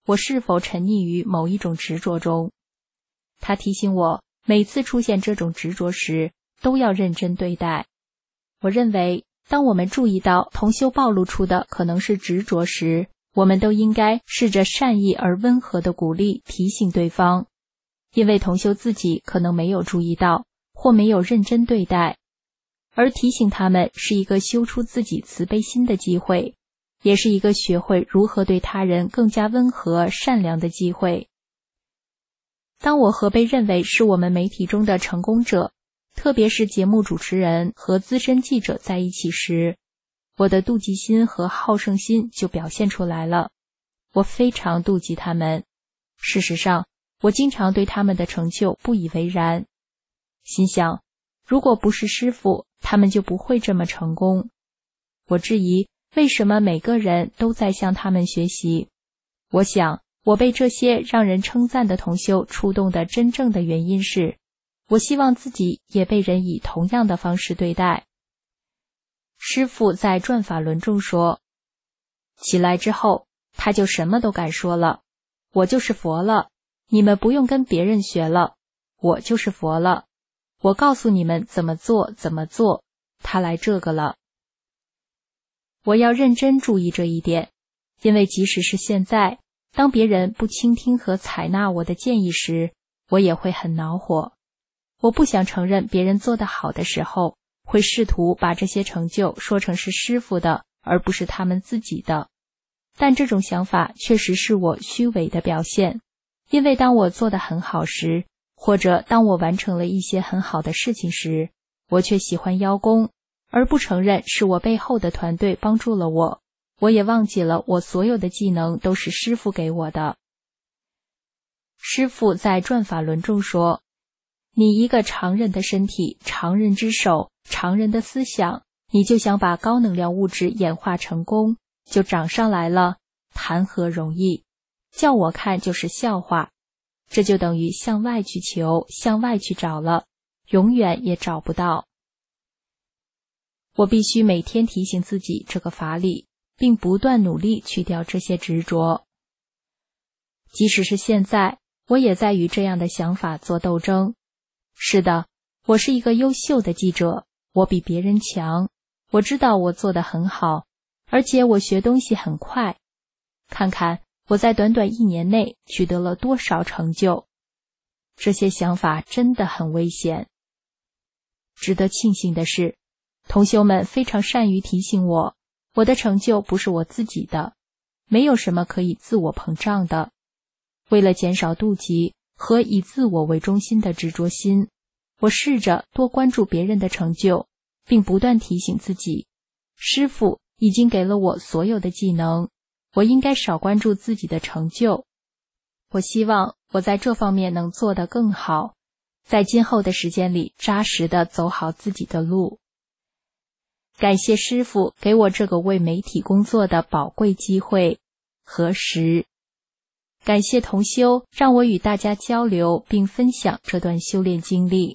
我是否沉溺于某一种执着中。他提醒我，每次出现这种执着时，都要认真对待。我认为，当我们注意到同修暴露出的可能是执着时，我们都应该试着善意而温和地鼓励提醒对方，因为同修自己可能没有注意到或没有认真对待，而提醒他们是一个修出自己慈悲心的机会，也是一个学会如何对他人更加温和善良的机会。当我和被认为是我们媒体中的成功者，特别是节目主持人和资深记者在一起时，我的妒忌心和好胜心就表现出来了。我非常妒忌他们，事实上，我经常对他们的成就不以为然，心想，如果不是师父，他们就不会这么成功。我质疑为什么每个人都在向他们学习。我想，我被这些让人称赞的同修触动的真正的原因是，我希望自己也被人以同样的方式对待。师父在转法轮中说，起来之后，他就什么都敢说了，我就是佛了，你们不用跟别人学了，我就是佛了，我告诉你们怎么做怎么做，他来这个了。我要认真注意这一点，因为即使是现在，当别人不倾听和采纳我的建议时，我也会很恼火。我不想承认别人做得好的时候，会试图把这些成就说成是师父的，而不是他们自己的。但这种想法确实是我虚伪的表现，因为当我做得很好时，或者当我完成了一些很好的事情时，我却喜欢邀功，而不承认是我背后的团队帮助了我。我也忘记了我所有的技能都是师父给我的。师父在转法轮中说，你一个常人的身体，常人之手，常人的思想，你就想把高能量物质演化成功，就长上来了，谈何容易？叫我看就是笑话。这就等于向外去求，向外去找了，永远也找不到。我必须每天提醒自己这个法理，并不断努力去掉这些执着。即使是现在，我也在与这样的想法做斗争。是的，我是一个优秀的记者，我比别人强，我知道我做得很好，而且我学东西很快。看看我在短短1年内取得了多少成就。这些想法真的很危险。值得庆幸的是，同修们非常善于提醒我，我的成就不是我自己的，没有什么可以自我膨胀的。为了减少妒忌和以自我为中心的执着心，我试着多关注别人的成就，并不断提醒自己，师父已经给了我所有的技能，我应该少关注自己的成就。我希望我在这方面能做得更好，在今后的时间里扎实地走好自己的路。感谢师父给我这个为媒体工作的宝贵机会和时。感谢同修让我与大家交流并分享这段修炼经历。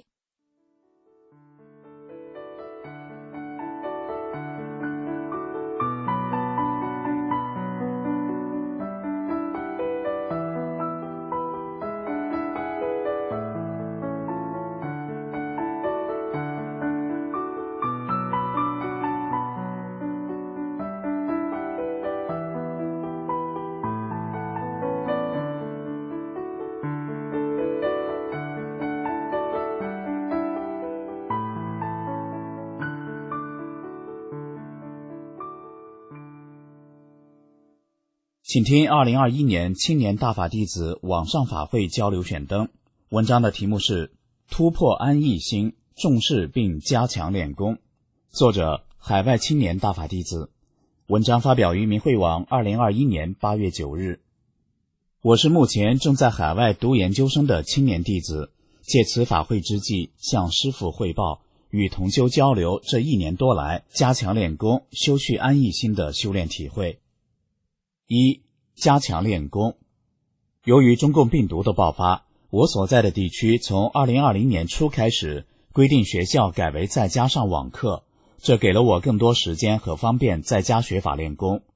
请听2021年青年大法弟子网上法会交流选灯。文章的题目是突破安逸心，重视并加强练功。作者海外青年大法弟子。文章发表于明慧网2021年8月9日。我是目前正在海外读研究生的青年弟子，借此法会之际向师父汇报，与同修交流这1年多来加强练功、修续安逸心的修炼体会。1. 加强练功。由于中共病毒的爆发，我所在的地区从2020年初开始规定学校改为在家上网课，这给了我更多时间和方便在家学法练功。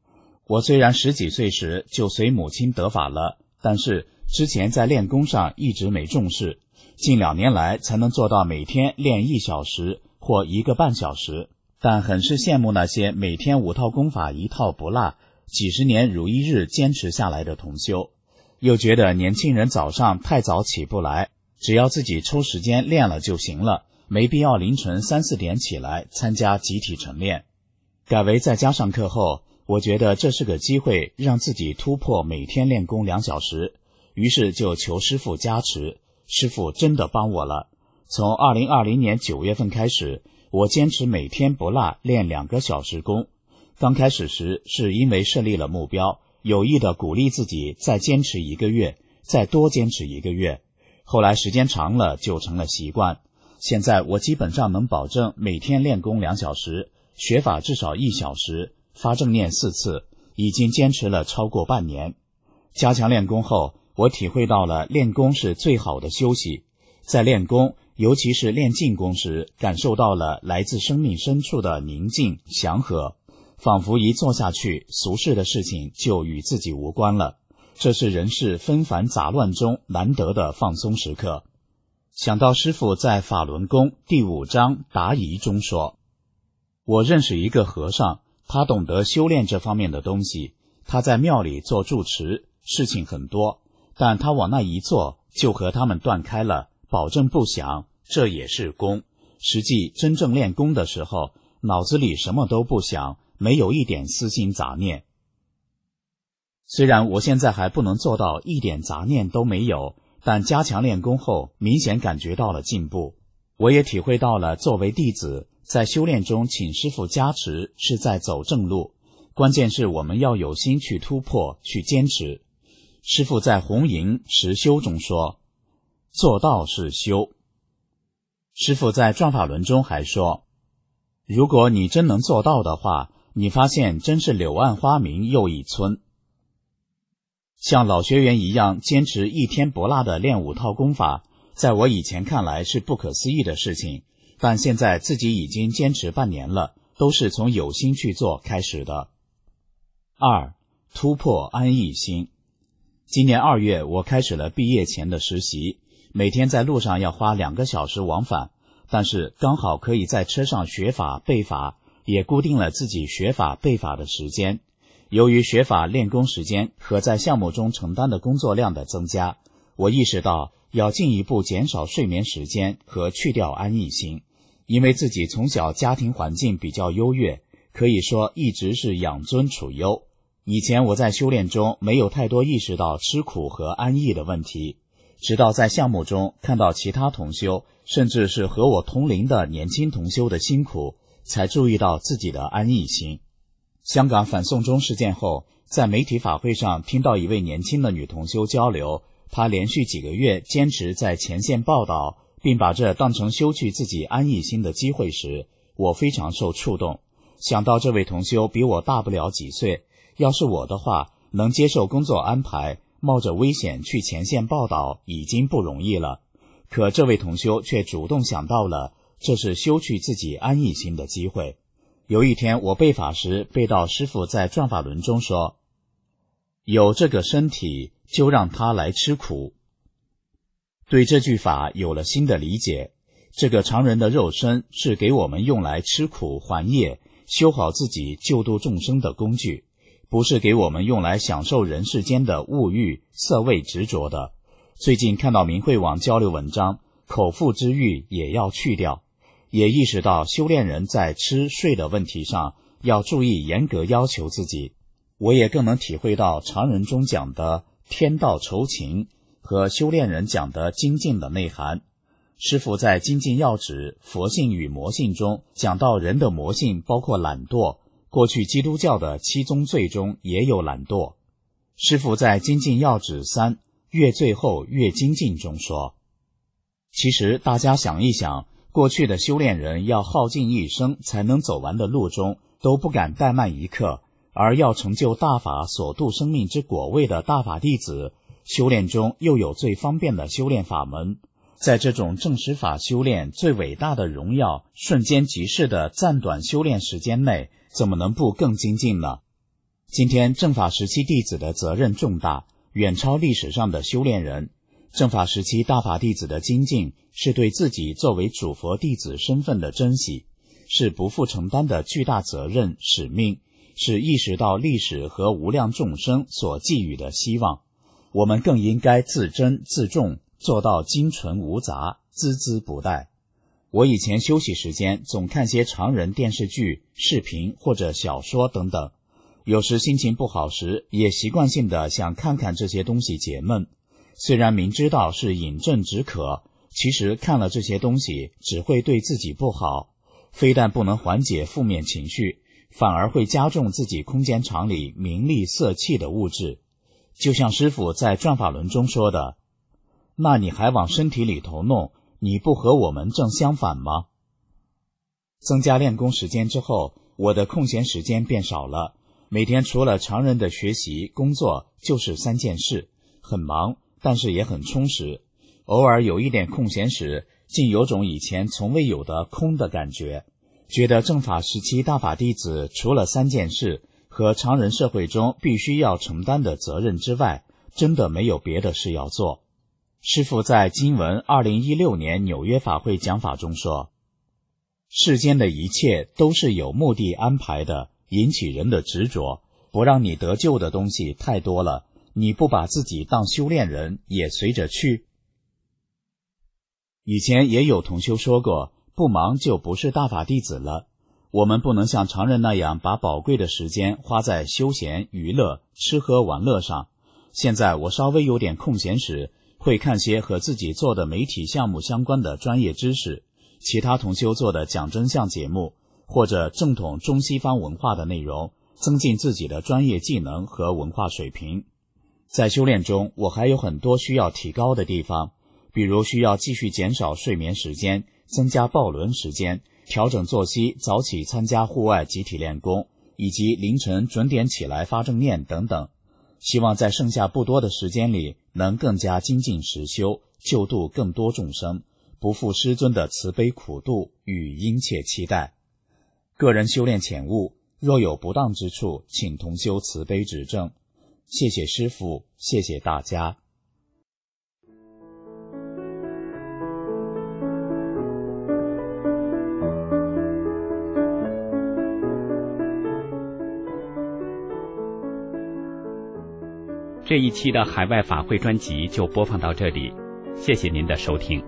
我虽然10几岁时就随母亲得法了，但是之前在练功上一直没重视，近2年来才能做到每天练1小时或1个半小时，但很是羡慕那些每天5套功法1套不落，几十年如一日坚持下来的同修。又觉得年轻人早上太早起不来，只要自己抽时间练了就行了，没必要凌晨3、4点起来参加集体晨练。改为在家上课后，我觉得这是个机会让自己突破每天练功2小时，于是就求师父加持，师父真的帮我了。从2020年9月份开始，我坚持每天不落练2个小时功。刚开始时是因为设立了目标，有意的鼓励自己再坚持1个月，再多坚持1个月。后来时间长了就成了习惯。现在我基本上能保证每天练功2小时，学法至少1小时，发正念4次，已经坚持了超过半年。加强练功后，我体会到了练功是最好的休息。在练功，尤其是练静功时，感受到了来自生命深处的宁静祥和，仿佛一坐下去，俗世的事情就与自己无关了。这是人世纷繁杂乱中难得的放松时刻。想到师父在法轮功第5章答疑中说，我认识一个和尚，他懂得修炼这方面的东西，他在庙里做住持，事情很多，但他往那一坐就和他们断开了，保证不想，这也是功。实际真正练功的时候，脑子里什么都不想，没有一点私心杂念。虽然我现在还不能做到一点杂念都没有，但加强练功后，明显感觉到了进步。我也体会到了作为弟子，在修炼中请师父加持是在走正路，关键是我们要有心去突破，去坚持。师父在红营实修中说，做到是修。师父在转法轮中还说，如果你真能做到的话，你发现真是柳暗花明又一村。像老学员一样坚持1天不落的练5套功法，在我以前看来是不可思议的事情，但现在自己已经坚持半年了，都是从有心去做开始的。2. 突破安逸心。今年2月，我开始了毕业前的实习，每天在路上要花2个小时往返，但是刚好可以在车上学法背法，也固定了自己学法背法的时间。由于学法练功时间和在项目中承担的工作量的增加，我意识到要进一步减少睡眠时间和去掉安逸心。因为自己从小家庭环境比较优越，可以说一直是养尊处优。以前我在修炼中没有太多意识到吃苦和安逸的问题，直到在项目中看到其他同修，甚至是和我同龄的年轻同修的辛苦，才注意到自己的安逸心。香港反送中事件后，在媒体法会上听到一位年轻的女同修交流，她连续几个月坚持在前线报道，并把这当成修去自己安逸心的机会时，我非常受触动。想到这位同修比我大不了几岁，要是我的话，能接受工作安排，冒着危险去前线报道已经不容易了。可这位同修却主动想到了，这是修去自己安逸心的机会。有一天我背法时，背到师父在转法轮中说，有这个身体，就让他来吃苦。对这句法有了新的理解，这个常人的肉身是给我们用来吃苦还业，修好自己救度众生的工具，不是给我们用来享受人世间的物欲色味执着的。最近看到明慧网交流文章，口腹之欲也要去掉，也意识到修炼人在吃睡的问题上要注意严格要求自己。我也更能体会到常人中讲的天道酬勤和修炼人讲的精进的内涵。师父在精进要旨佛性与魔性中讲到人的魔性包括懒惰，过去基督教的7宗罪中也有懒惰。师父在精进要旨3越最后越精进中说，其实大家想一想，过去的修炼人要耗尽一生才能走完的路中，都不敢怠慢一刻，而要成就大法所度生命之果位的大法弟子，修炼中又有最方便的修炼法门，在这种正实法修炼最伟大的荣耀瞬间即逝的暂短修炼时间内，怎么能不更精进呢？ 今天正法时期弟子的责任重大，远超历史上的修炼人。正法时期大法弟子的精进，是对自己作为主佛弟子身份的珍惜，是不负承担的巨大责任使命，是意识到历史和无量众生所寄予的希望。我们更应该自珍自重，做到精纯无杂，孜孜不怠。我以前休息时间总看些常人电视剧、视频或者小说等等，有时心情不好时，也习惯性的想看看这些东西解闷。虽然明知道是饮鸩止渴，其实看了这些东西只会对自己不好，非但不能缓解负面情绪，反而会加重自己空间场里名利色气的物质。就像师父在转法轮中说的，那你还往身体里头弄，你不和我们正相反吗？增加练功时间之后，我的空闲时间变少了，每天除了常人的学习工作就是3件事，很忙，但是也很充实。偶尔有一点空闲时，竟有种以前从未有的空的感觉，觉得正法时期大法弟子除了3件事和常人社会中必须要承担的责任之外，真的没有别的事要做。师父在经文2016年纽约法会讲法中说，世间的一切都是有目的安排的，引起人的执着，不让你得救的东西太多了，你不把自己当修炼人，也随着去。以前也有同修说过，不忙就不是大法弟子了。我们不能像常人那样把宝贵的时间花在休闲、娱乐、吃喝玩乐上。现在我稍微有点空闲时，会看些和自己做的媒体项目相关的专业知识，其他同修做的讲真相节目，或者正统中西方文化的内容，增进自己的专业技能和文化水平。在修炼中，我还有很多需要提高的地方，比如需要继续减少睡眠时间，增加抱轮时间，调整作息，早起参加户外集体练功，以及凌晨准点起来发正念等等。希望在剩下不多的时间里，能更加精进实修，救度更多众生，不负师尊的慈悲苦度与殷切期待。个人修炼浅悟，若有不当之处，请同修慈悲指正。谢谢师父，谢谢大家。 这一期的海外法会专辑就播放到这里，谢谢您的收听。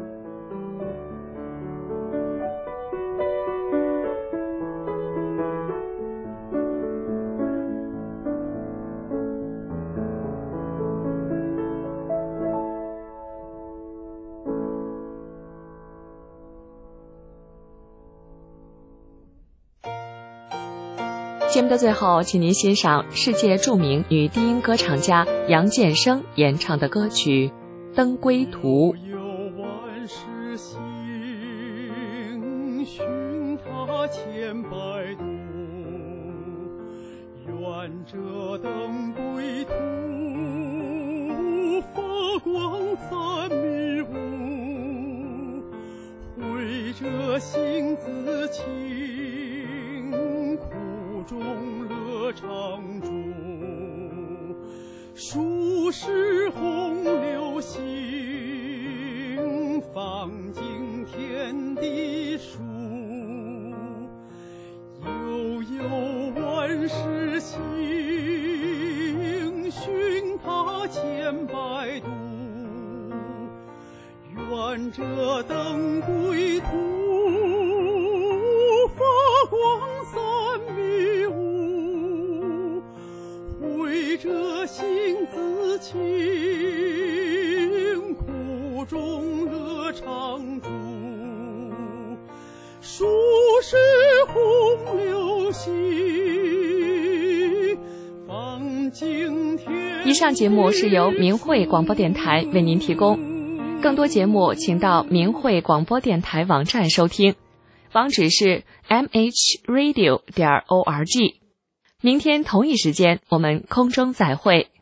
节目的最后，请您欣赏世界著名女低音歌唱家杨建生演唱的歌曲《登归途》。 寻他千百度，愿这登归途，发光三迷雾，会这心自清，中乐常驻，数世洪流行，放尽天地数，悠悠万世行，寻他千百度，愿这登归途，发光三迷雾，会这心自清，苦中乐常驻，数世洪流行，放尽天。 以上节目是由明慧广播电台为您提供，更多节目请到明慧广播电台网站收听，网址是mhradio.org。明天同一时间，我们空中再会。